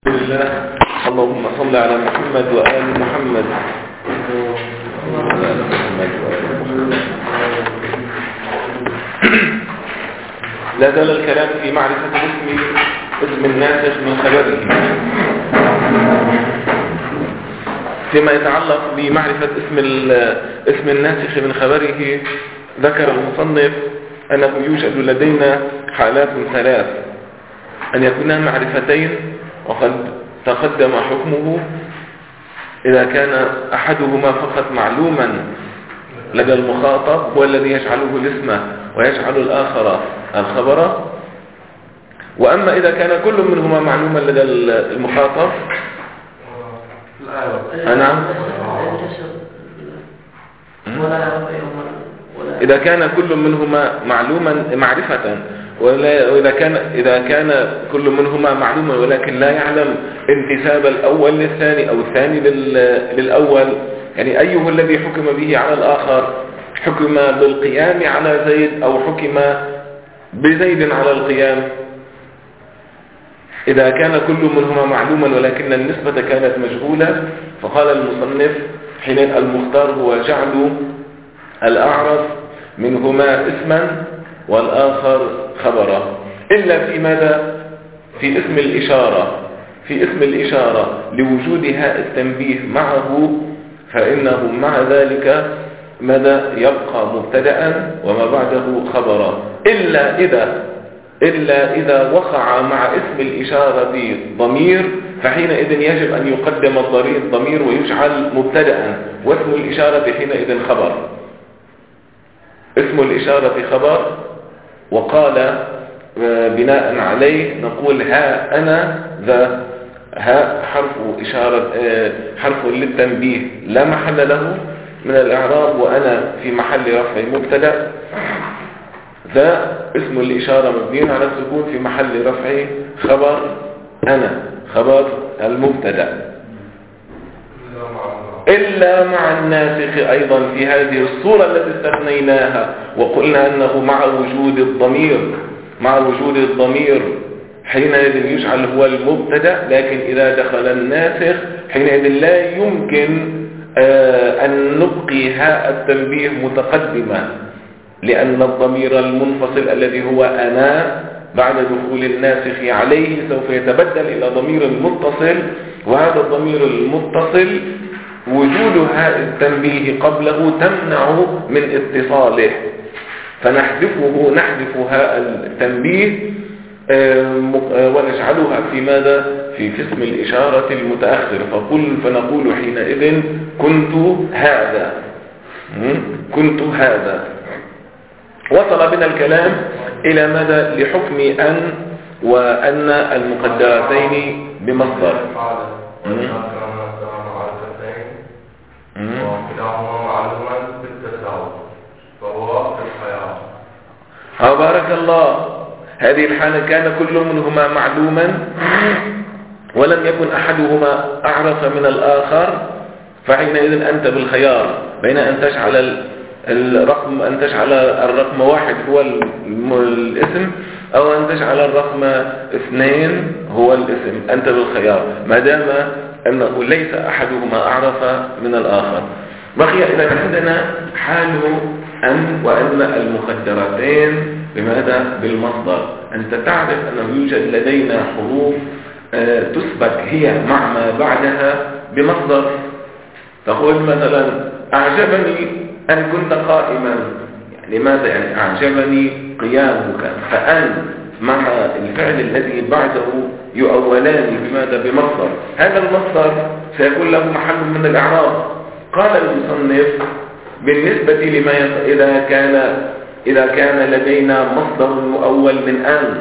لله. اللهم صل على محمد وآل محمد. لا زال الكلام في معرفة اسم الناسخ من خبره. فيما يتعلق بمعرفة اسم الناسخ من خبره، ذكر المصنف أنه يوجد لدينا حالات ثلاث: أن يكونا معرفتين وقد تقدم حكمه إذا كان أحدهما فقط معلوما لدى المخاطب هو الذي يجعله الاسم ويجعل الآخر الخبر. وأما إذا كان كل منهما معلوما لدى المخاطب نعم، إذا كان كل منهما معلوما معرفة، إذا كان كل منهما معلوما ولكن لا يعلم انتساب الأول للثاني أو الثاني للأول، يعني أيه الذي حكم به على الآخر، حكم بالقيام على زيد أو حكم بزيد على القيام. إذا كان كل منهما معلوما ولكن النسبة كانت مجهولة، فقال المصنف حين المختار هو جعل الأعرف منهما اسما والآخر خبرا، إلا في ماذا؟ في اسم الإشارة. في اسم الإشارة لوجود هاء التنبيه معه، فإنه مع ذلك ماذا؟ يبقى مبتدأ وما بعده خبرا، إلا إذا وقع مع اسم الإشارة ضمير، فحينئذ يجب أن يقدم الضمير ويجعل مبتدأ، واسم الإشارة حينئذ خبر. اسم الإشارة خبر. وقال بناء عليه نقول ها أنا ذا، ها حرف إشارة، حرف للتنبيه لا محل له من الإعراب، وأنا في محل رفع مبتدأ، ذا اسم الإشارة مبني على السكون في محل رفع خبر أنا، خبر المبتدأ. إلا مع الناسخ أيضا في هذه الصورة التي استثنيناها، وقلنا أنه مع وجود الضمير حينئذ يجعل هو المبتدأ، لكن إذا دخل الناسخ حينئذ لا يمكن أن نبقي هاء التنبيه متقدمة، لأن الضمير المنفصل الذي هو أنا بعد دخول الناسخ عليه سوف يتبدل إلى ضمير متصل، وهذا الضمير المتصل وجود هاء التنبيه قبله تمنع من اتصاله، فنحذف هاء التنبيه ونجعلها في ماذا؟ في اسم الإشارة المتأخر، فنقول حينئذ كنت هذا. وصل بنا الكلام إلى ماذا؟ لحكم أن وأن المقدرتين بمصدر. بارك الله. هذه الحالة كان كل منهما معلوما ولم يكن أحدهما أعرف من الآخر، فحينئذ أنت بالخيار بين أن تجعل الرقم 1 هو الاسم، أو أن تجعل الرقم 2 هو الاسم. أنت بالخيار ما دام أنه ليس أحدهما أعرف من الآخر. بقي إذا عندنا حال أن وأن المقدرتين بماذا؟ بالمصدر. أنت تعرف أنه يوجد لدينا حروف تثبت هي مع ما بعدها بمصدر. تقول مثلا أعجبني أن كنت قائما، يعني ماذا؟ يعني أعجبني قيامك، فأن مع الفعل الذي بعده يؤولان بماذا؟ بمصدر. هذا المصدر سيكون له محل من الإعراب. قال المصنف بالنسبة لما إذا كان لدينا مصدر مؤول من أن،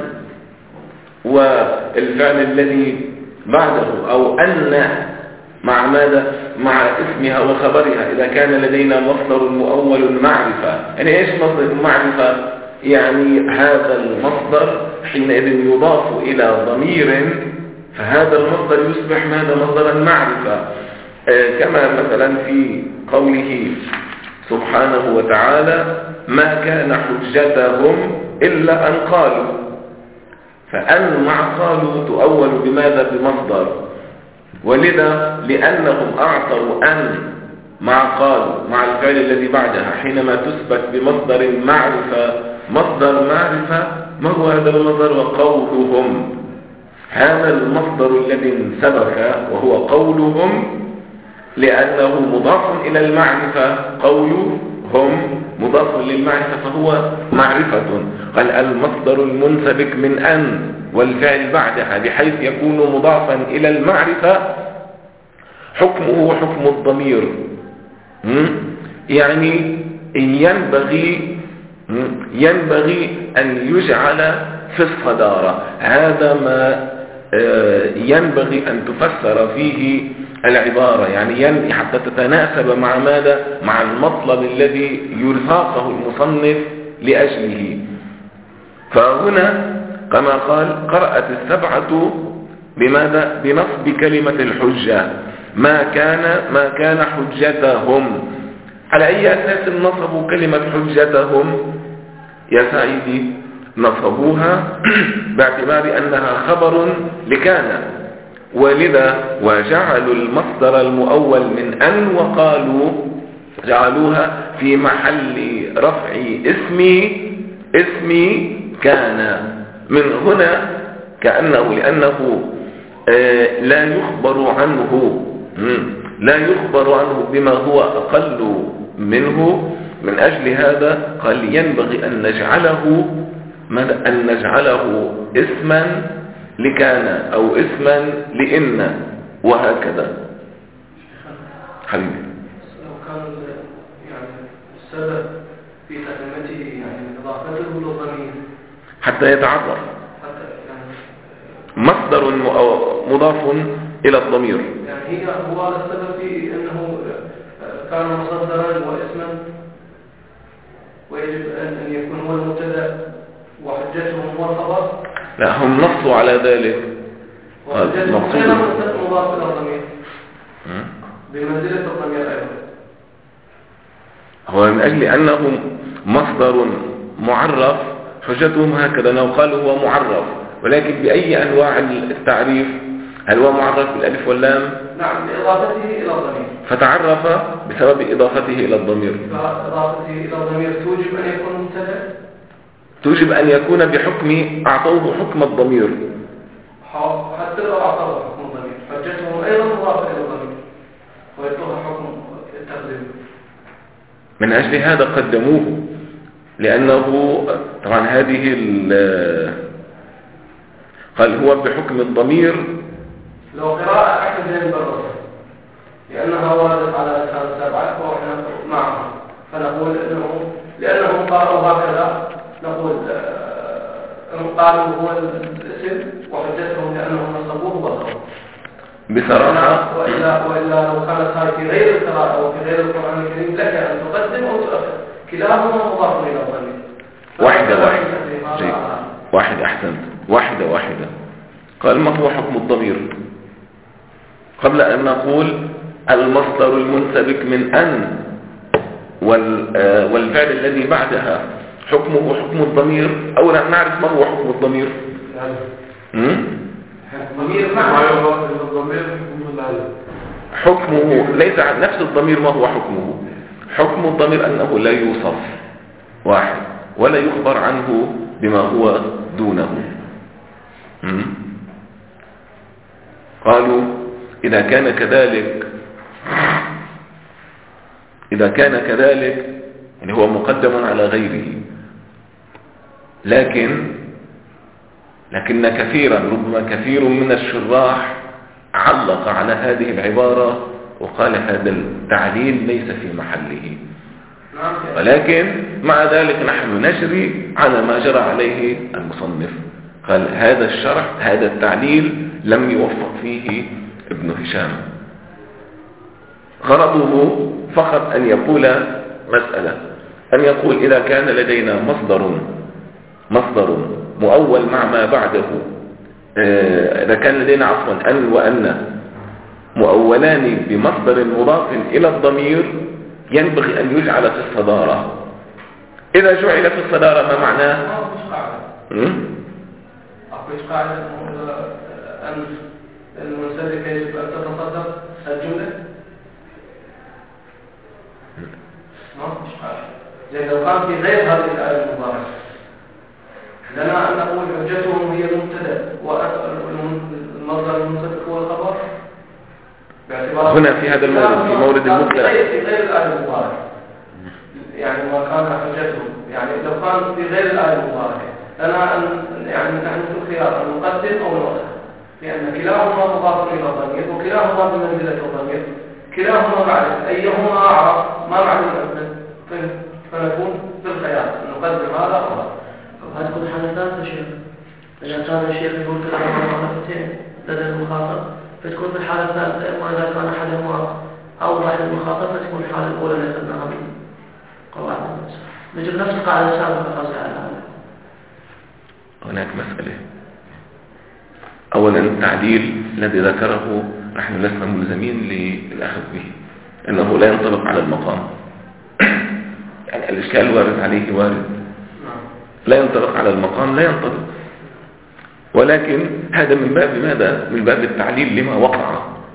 والفعل الذي بعده أو أن مع ماذا؟ مع اسمها وخبرها، إذا كان لدينا مصدر مؤول معرفة. يعني إيش مصدر معرفة؟ يعني هذا المصدر حينئذ يضاف إلى ضمير، فهذا المصدر يصبح ماذا؟ مصدرا معرفة. كما مثلا في قوله سبحانه وتعالى ما كان حجتهم إلا أن قالوا، فأن مع قالوا تؤول بماذا؟ بمصدر. ولذا لأنهم أعطوا أن مع قالوا مع الفعل الذي بعدها حينما تثبت بمصدر معرفة، مصدر معرفة ما هو هذا المصدر؟ وقولهم. هذا المصدر الذي سبق وهو قولهم لأنه مضاف إلى المعرفة، قولهم مضاف للمعرفة فهو معرفة. قال المصدر المنسبك من أن والفعل بعدها بحيث يكون مضافا إلى المعرفة حكمه حكم الضمير. يعني ينبغي أن يجعل في الصدارة. هذا ما ينبغي أن تفسر فيه العبارة، يعني حتى تتناسب مع ماذا؟ مع المطلب الذي يرفقه المصنف لأجله. فهنا كما قال قرأت السبعة بماذا؟ بنصب كلمة الحجة. ما كان حجتهم. على أي أساس نصبوا كلمة حجتهم يا سعيدي؟ نصبوها باعتبار أنها خبر لكان، ولذا وجعلوا المصدر المؤول من أن وقالوا جعلوها في محل رفع اسم كان. من هنا كأنه لأنه لا يخبر عنه بما هو أقل منه، من أجل هذا قال ينبغي أن نجعله اسما لكان أو اسما لإن وهكذا. حبيبي لو كان يعني السبب في تقديمته يعني إضافته للضمير حتى يتعرف مصدر مضاف إلى الضمير، يعني هو السبب في أنه كان مصدرا واسما ويجب أن يكون هو المبتدأ وحجتهم هو الخبر. لا، هم نصوا على ذلك. وحجتهم أيضا مضاف إلى الضمير بمنزلة الضمير أيضا. هو من أجل أنه مصدر معرف حجتهم هكذا، لو قالوا هو معرف، ولكن بأي أنواع التعريف؟ هل هو معرف بالألف واللام؟ نعم، بإضافته إلى الضمير، فتعرف بسبب إضافته إلى الضمير. إضافته إلى الضمير توجب أن يكون مبتدأ، توجب أن يكون بحكم أعطوه حكم الضمير. حتى لو أعطوه حكم الضمير حجتهم أيضا مضافة إلى الضمير ويعطوها حكم التقديم. من أجل هذا قدموه، لأنه طبعا هذه قال هو بحكم الضمير. لو قراءة أحد من البرر لأنها وردت على لسان السبعة ونحن معهم، فنقول لأنهم قالوا هكذا، نقول قالوا هو الاسم وحجتهم لأنهم نصبوه وضعوه بصراحة. وإلا لو كانت هذه في غير القراءة أو في غير القرآن الكريم لك أن تقدم أو تؤخر، كلاهما مضاف إلى الضمير. واحدة أحسنت. واحدة. قال ما هو حكم الضمير؟ قبل أن نقول المصدر المنسبك من أن والفعل الذي بعدها حكمه حكم الضمير، أولا نعرف ما هو حكم الضمير. حكمه ليس عن نفس الضمير. ما هو حكمه؟ حكم الضمير أنه لا يوصف واحد ولا يخبر عنه بما هو دونه. قالوا إذا كان كذلك يعني هو مقدم على غيره، لكن ربما كثير من الشراح علق على هذه العبارة وقال هذا التعليل ليس في محله، ولكن مع ذلك نحن نجري على ما جرى عليه المصنف. قال هذا الشرح، هذا التعليل لم يوفق فيه ابن هشام، غرضه فقط أن يقول مسألة، أن يقول إذا كان لدينا مصدر مؤول مع ما بعده، إذا كان لدينا عفوا أن وأن مؤولان بمصدر مضاف إلى الضمير ينبغي أن يجعل في الصدارة. إذا جعل في الصدارة ما معناه؟ مش قاعدة أن المنسلك يجب أن تتصدق الجملة؟ مش قاعدة. لأن لو كان في غير هذه الآية المباركة لنا أن نقول حجتهم هي المبتدأ والمصدر المنسلك هو الخبر باعتبار هنا في هذا المورد في مورد المبتدأ في غير الآية المباركة يعني ما كان حجتهم يعني لو كان في غير الآية المباركة لنا أن يعني نحن في الخيار أن نقدم أو نؤخر لأن كلاهما مضاف إلى الضمير وكلاهما بمنزلة الضمير كلاهما معرفة أيهما أعرف ما معنى الأسد فنكون في الخيار نقدم هذا أو هذا. هذه تكون حالة ثالثة شيخ إذا كان الشيخ يقول كلاهما معرفتين لدى المخاطب فتكون في الحالة الثالثة إما إذا كان أحدهما أوضح للمخاطب فتكون الحالة الأولى اللي أخذناها من قواعد النص نجد نفس القاعدة السابقة قصدي على هذا. هناك مسألة أولا التعديل الذي ذكره نحن لسنا ملزمين للأخذ به أنه لا ينطبق على المقام يعني الإشكال وارد عليه وارد لا ينطبق على المقام لا ينطبق ولكن هذا من باب ماذا؟ من باب التعليل لما وقع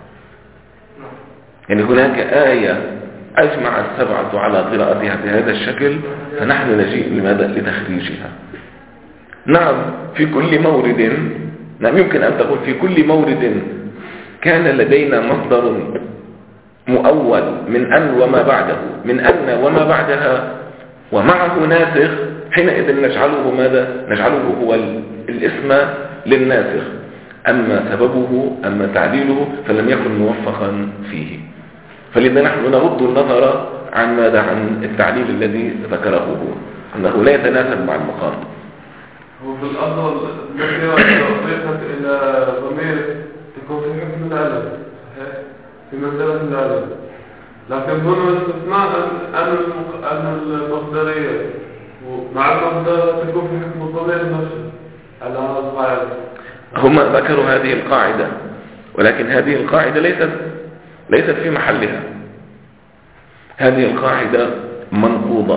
يعني هناك آية أجمع السبعة على قراءتها بهذا الشكل فنحن نجيء لماذا؟ لتخريجها. نعم في كل مورد نعم يمكن أن تقول في كل مورد كان لدينا مصدر مؤول من أن وما بعده من أن وما بعدها ومعه ناسخ حينئذ نجعله ماذا؟ نجعله هو الاسم للناسخ أما سببه أما تعديله فلم يكن موفقا فيه فلذا نحن نرد النظر عن ماذا؟ عن التعليل الذي ذكره هو أنه لا يتناسب مع المقام. هو في الأفضل النكرة إذا أضيفت إلى ضمير تكون في حكم الألف في منزلة الألف لكن هنا الاستثناء أن المصدرية ومع المصدر تكون في حكم الضمير نفسه على هذا القاعدة. هم ذكروا هذه القاعدة ولكن هذه القاعدة ليست في محلها. هذه القاعدة منقوضة.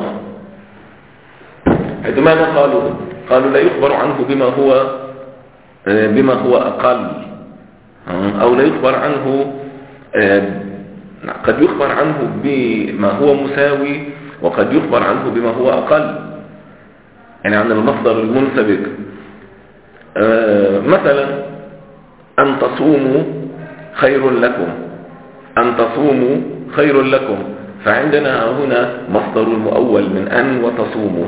ماذا قالوا لا يخبر عنه بما هو أقل أو لا يخبر عنه قد يخبر عنه بما هو مساوي وقد يخبر عنه بما هو أقل يعني عن المصدر المنسبك مثلا أن تصوموا خير لكم أن تصوموا خير لكم فعندنا هنا مصدر المؤول من أن وتصوموا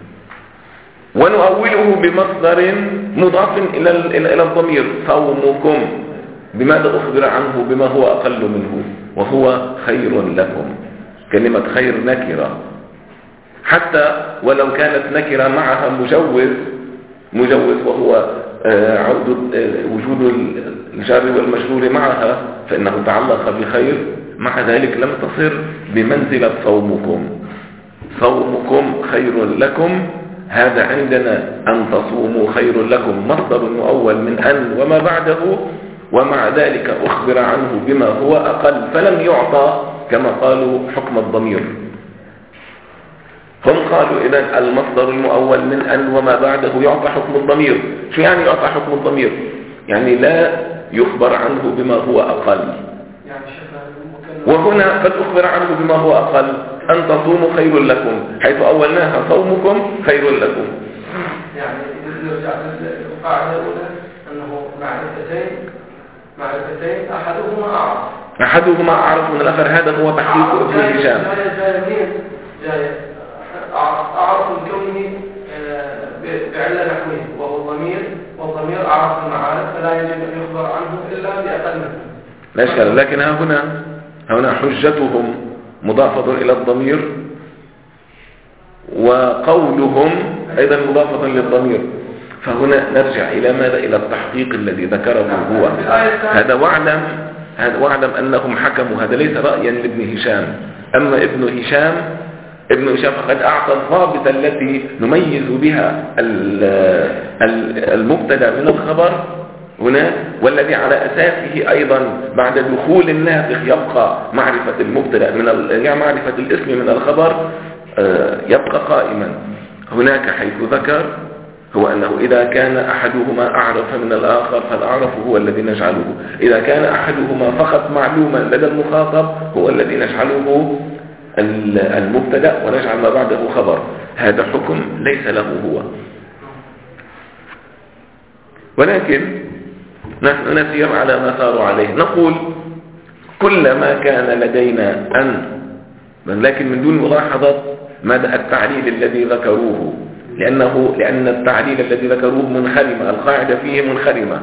ونؤوله بمصدر مضاف إلى الضمير صومكم بماذا أخبر عنه بما هو أقل منه وهو خير لكم. كلمة خير نكرة حتى ولو كانت نكرة معها مجوز وهو وجود الجار والمجرور معها فإنه تعلق بخير مع ذلك لم تصر بمنزلة صومكم خير لكم. هذا عندنا أن تصوموا خير لكم مصدر مؤول من أن وما بعده ومع ذلك أخبر عنه بما هو أقل فلم يعطى كما قالوا حكم الضمير. هم قالوا إذن المصدر المؤول من أن وما بعده يعطى حكم الضمير. شو يعني يعطى حكم الضمير؟ يعني لا يخبر عنه بما هو أقل وهنا قد أخبر عنه بما هو أقل أن تصوموا خير لكم حيث أولناها صومكم خير لكم. يعني نرجع للقاعدة الأولى أنه معرفتين أحدهما أعرف من الآخر. هذا هو تحقيق ابن هشام. أعرف الكون بعلة نحوية وهو الضمير والضمير أعرف المعارف فلا يجب أن يخبر عنه إلا بأقل منه. لا إشكال لكن هنا حجتهم مضافة إلى الضمير وقولهم أيضا مضافة للضمير فهنا نرجع إلى ماذا؟ إلى التحقيق الذي ذكره هو. هذا واعلم أنهم حكموا. هذا ليس رأيا لابن هشام. أما ابن هشام فقد أعطى الضابط التي نميز بها المبتدا من الخبر هنا والذي على أساسه أيضا بعد دخول الناسخ يبقى معرفة المبتدا معرفة الاسم من الخبر يبقى قائما. هناك حيث ذكر هو أنه إذا كان أحدهما أعرف من الآخر فالأعرف هو الذي نجعله، إذا كان أحدهما فقط معلوما لدى المخاطب هو الذي نجعله المبتدأ ونجعل ما بعده خبر. هذا حكم ليس له هو، ولكن نحن نسير على ما ساروا عليه. نقول كلما كان لدينا لكن من دون ملاحظة ماذا التعليل الذي ذكروه، لأن التعليل الذي ذكروه منخرمة، القاعدة فيه منخرمة.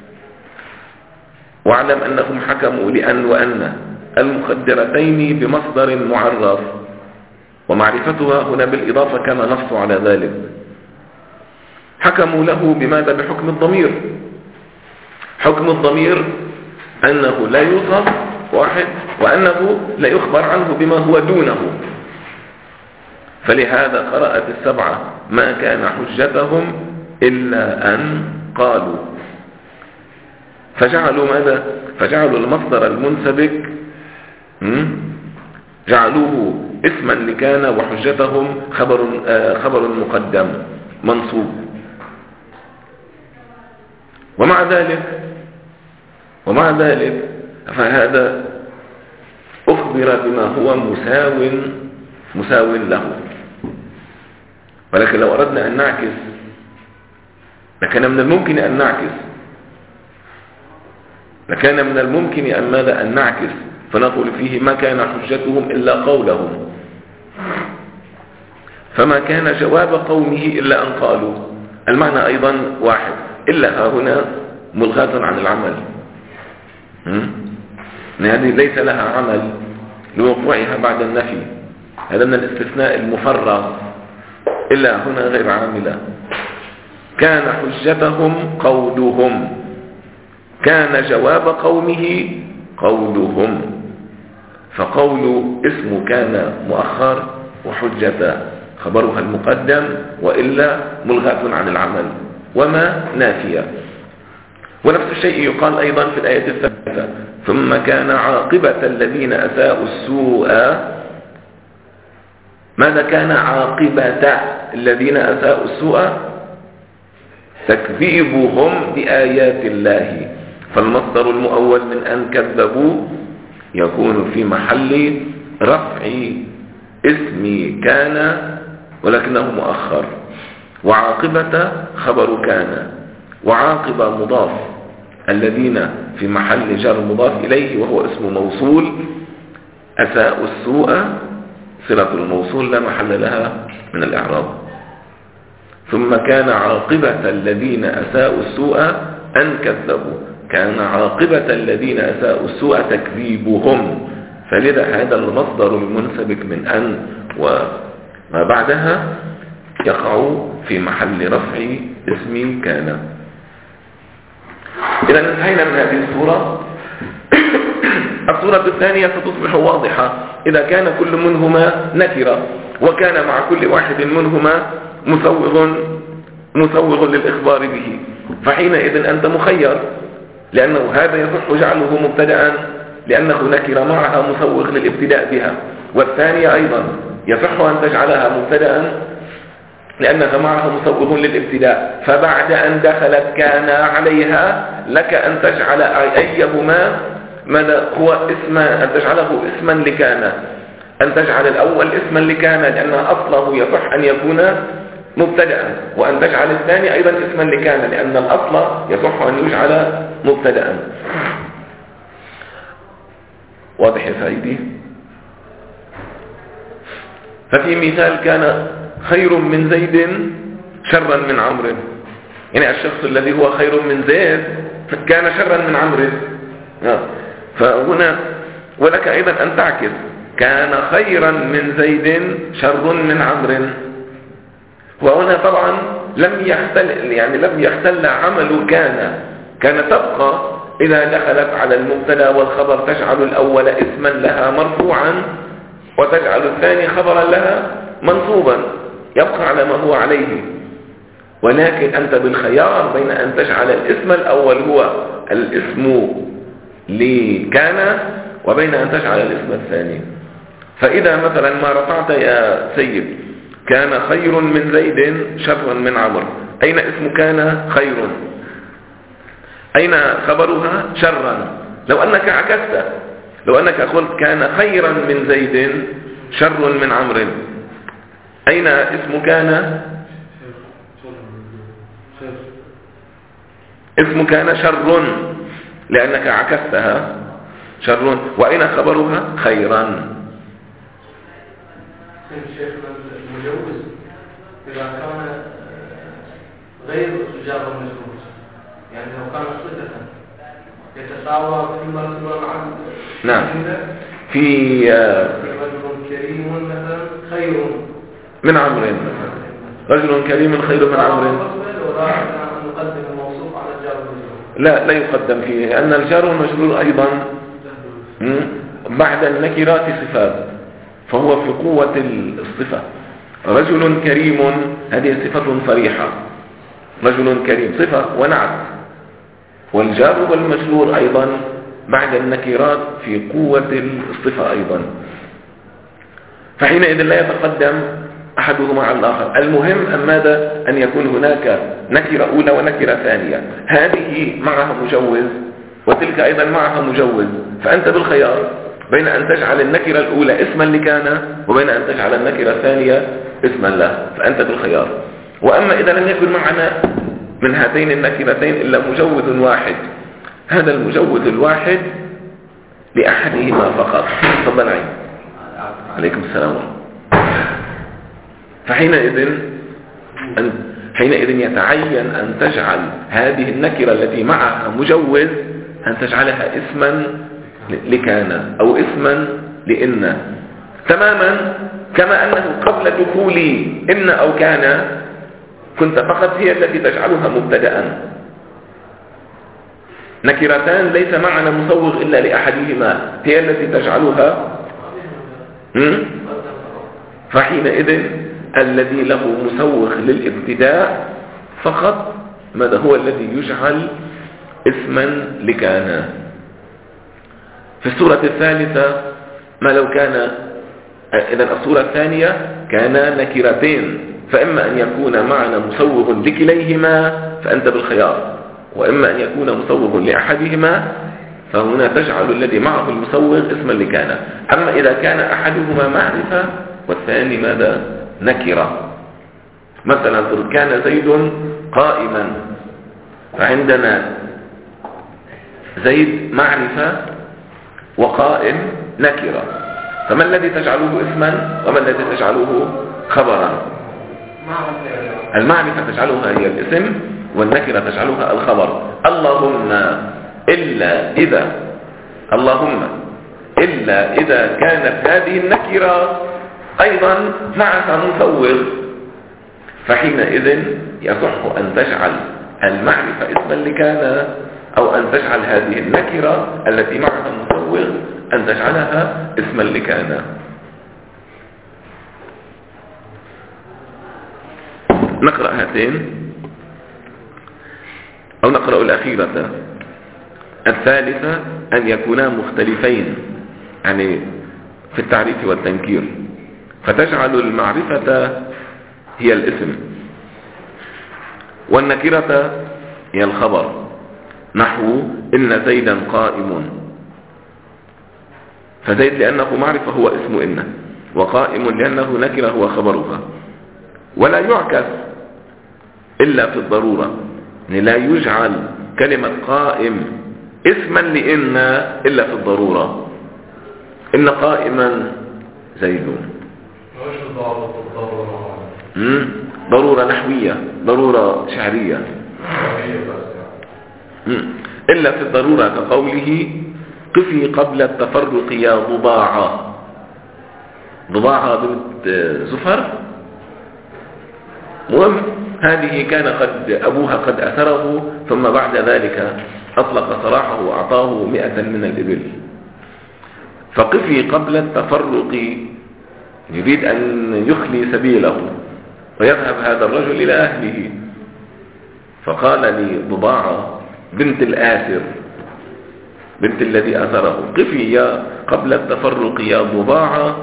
واعلم أنهم حكموا لأن وأن المقدرتين بمصدر معرف، ومعرفتها هنا بالإضافة كما نص على ذلك. حكموا له بماذا؟ بحكم الضمير. حكم الضمير أنه لا يوصف واحد، وأنه لا يخبر عنه بما هو دونه. فلهذا قرأت السبعة ما كان حجتهم إلا أن قالوا، فجعلوا ماذا؟ فجعلوا المصدر المنسبك جعلوه اسما لكان، وحجتهم خبر مقدم منصوب. ومع ذلك فهذا أخبر بما هو مساو له. ولكن لو أردنا أن نعكس لكان من الممكن أن نعكس، ماذا؟ أن نعكس فنقول فيه ما كان حجتهم إلا قولهم، فما كان جواب قومه إلا أن قالوا. المعنى أيضا واحد، إلا هنا ملغاة عن العمل، هذه ليس لها عمل لوقوعها بعد النفي، هذا من الاستثناء المفرغ. إلا هنا غير عاملة. كان حجتهم قولهم، كان جواب قومه قولهم، فقول اسم كان مؤخر، وحجة خبرها المقدم، وإلا ملغاة عن العمل وما نافية. ونفس الشيء يقال أيضا في الآية الثالثة: ثم كان عاقبة الذين أساءوا السوء. ماذا كان عاقبة الذين أساءوا السوء؟ تكذيبهم بآيات الله. فالمصدر المؤول من أن كذبوا يكون في محل رفع اسم كان ولكنه مؤخر، وعاقبة خبر كان، وعاقبة مضاف، الذين في محل جر مضاف إليه وهو اسم موصول. أساءوا السوء صلة الموصول لا محل لها من الإعراب. ثم كان عاقبة الذين أساءوا السوء أن كذبوا، كان عاقبة الذين أساءوا السوء تكذيبهم. فلذا هذا المصدر المنسبك من أن وما بعدها يقع في محل رفع اسم كان. إذا انتهينا من هذه الصورة. الصورة الثانية ستصبح واضحة إذا كان كل منهما نكرة، وكان مع كل واحد منهما مسوغ للإخبار به، فحينئذ أنت مخير، لأنه هذا يصح جعله مبتدأ لأنه نكرة معها مسوغ للابتداء بها، والثانية أيضا يصح أن تجعلها مبتدأ لأنها معها مسوغ للابتداء، فبعد أن دخلت كان عليها لك أن تجعل أيهما ماذا هو اسما، أن تجعله اسما لكان، أن تجعل الأول اسما لكان لأن أصله يصح أن يكون مبتدأ، وأن تجعل الثاني أيضا اسما لكان لأن الأصل يصح أن يجعل مبتدأ. واضح يا سيدي؟ ففي مثال كان خير من زيد شرا من عمرو، يعني الشخص الذي هو خير من زيد كان شرا من عمرو. فهنا ولك أيضا أن تعكس كان خيرا من زيد شر من عمرو. وهنا طبعا لم يختل عمل كان تبقى إذا دخلت على المبتدا والخبر تجعل الأول اسما لها مرفوعا وتجعل الثاني خبرا لها منصوبا، يبقى على ما هو عليه. ولكن أنت بالخيار بين أن تجعل الاسم الأول هو الاسم لكان وبين أن تجعل الاسم الثاني. فإذا مثلا ما رفعت يا سيد كان خير من زيد شر من عمرو، أين اسم كان؟ خير. أين خبرها؟ شرا. لو أنك عكست، لو أنك قلت كان خيرا من زيد شر من عمرو، أين اسم كان؟ اسم كان شر لأنك عكستها، شر. وأين خبرها؟ خيرا. شيخنا المجوز إذا كان غير جار المجوز، يعني لو كان صفة يتساوى فيما سوى مع نعم. في رجل كريم مثلا خير من عمرو، رجل كريم خير من عمرو. نقدم الموصوف على الجار والمجرور. لا يقدم فيه، لأن الجار والمجرور أيضا بعد النكرات صفات، فهو في قوة الصفة. رجل كريم هذه صفة صريحة، رجل كريم صفة ونعت، والجار والمجرور أيضا بعد النكرات في قوة الصفة أيضا، فحينئذ لا يتقدم أحدهما على الآخر. المهم أن ماذا؟ أن يكون هناك نكرة أولى ونكرة ثانية، هذه معها مجوز وتلك أيضا معها مجوز، فأنت بالخيار بين أن تجعل النكرة الأولى اسما لكان وبين أن تجعل النكرة الثانية اسما له، فأنت بالخيار. وأما إذا لم يكن معنا من هاتين النكرتين إلا مجوز واحد، هذا المجوز الواحد لأحدهما فقط. تفضل عين. عليكم السلام. حينئذ يتعين أن تجعل هذه النكرة التي معها مجوز أن تجعلها اسما لكان أو اسما لإن، تماما كما أنه قبل دخول إن أو كان كنت فقط هي التي تجعلها مبتدأ. نكرتان ليس معنا مسوغ إلا لأحدهما هي التي تجعلها، فحينئذ الذي له مسوغ للابتداء فقط ماذا هو الذي يجعل اسما لكان. في السورة الثالثة ما لو كان، إذن السورة الثانية كان نكرتين، فإما أن يكون معنا مسوغ لكليهما فأنت بالخيار، وإما أن يكون مسوغ لأحدهما فهنا تجعل الذي معه المسوغ اسما لكان. أما إذا كان أحدهما معرفة والثاني ماذا؟ نكرة. مثلا كان زيد قائما، فعندنا زيد معرفة وقائم نكرة، فما الذي تجعله اسما وما الذي تجعله خبرا؟ المعرفة تجعلها هي الاسم والنكرة تجعلها الخبر. اللهم إلا إذا كانت هذه النكرة أيضا معها مسوغ، فحينئذ يصح أن تجعل المعرفة اسما لكان أو أن تجعل هذه النكرة التي معها مسوغ أن تجعلها اسما لكان. نقرأ هاتين أو نقرأ الأخيرة. الثالثة أن يكونا مختلفين يعني في التعريف والتنكير، فتجعل المعرفة هي الاسم والنكرة هي الخبر، نحو إن زيدا قائم، فزيد لأنه معرفة هو اسم إن، وقائم لأنه نكرة هو خبرها. ولا يعكس إلا في الضرورة، يعني لا يجعل كلمة قائم اسما لإن إلا في الضرورة. إن قائما زيد، ضرورة نحوية، ضرورة شعرية، إلا في الضرورة كقوله قفي قبل التفرق يا ضباعة. ضباعة بنت زفر، مهم هذه كان أبوها قد أثره، ثم بعد ذلك أطلق سراحه وأعطاه 100 من الإبل. فقفي قبل التفرق يريد أن يخلي سبيله ويذهب هذا الرجل إلى أهله، فقال لضباعة بنت الآثر، بنت الذي أثره، قفي يا قبل التفرق يا ضباعة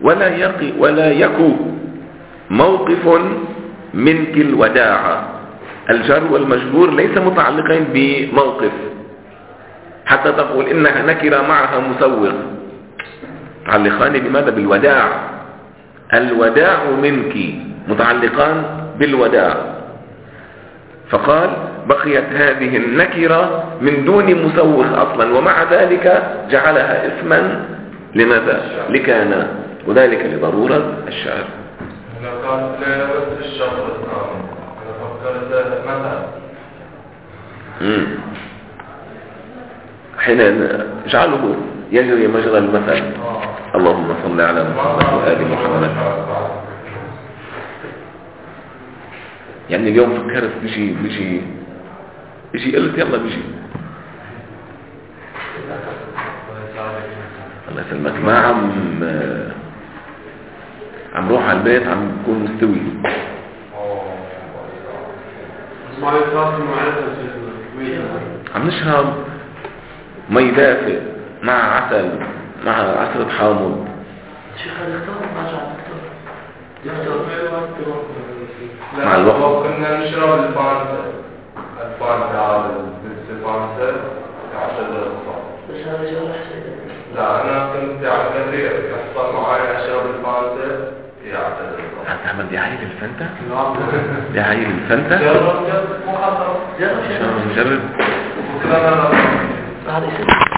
ولا يكو موقف منك الوداعة. الجر والمجرور ليس متعلقين بموقف حتى تقول إنها نكرة معها مسوغ، متعلقان بماذا؟ بالوداع. الوداع منك، متعلقان بالوداع. فقال بقيت هذه النكرة من دون مسوغ أصلا، ومع ذلك جعلها اسما لماذا؟ لكان، وذلك لضرورة الشعر. لو كانت لنفس الشرط أنا فكرت مثلا حين اجعله يجري مجرى المثل. اللهم صل على محمد وآل محمد. يعني اليوم فكرت بيجي قلت يلا بيجي. الله يسلمك. ما عم روح على البيت عم بكون مستوي. عم نشرب مي دافئ مع عسل، مع عسل حامض. شيخ الدكتور ما جاء الدكتور مع الوقت كنا نشرب الفانتا هذا الفانتا عشان الصبح. بس هذا جرح سيدي. لا أنا كنت على كثير يحصل معي أشرب الفانتا يعتذر. أنت عمل دي عيل الفنتة؟ دي عيل الفنتة؟ جرب مو خطر. جرب نجرب. هذا يصير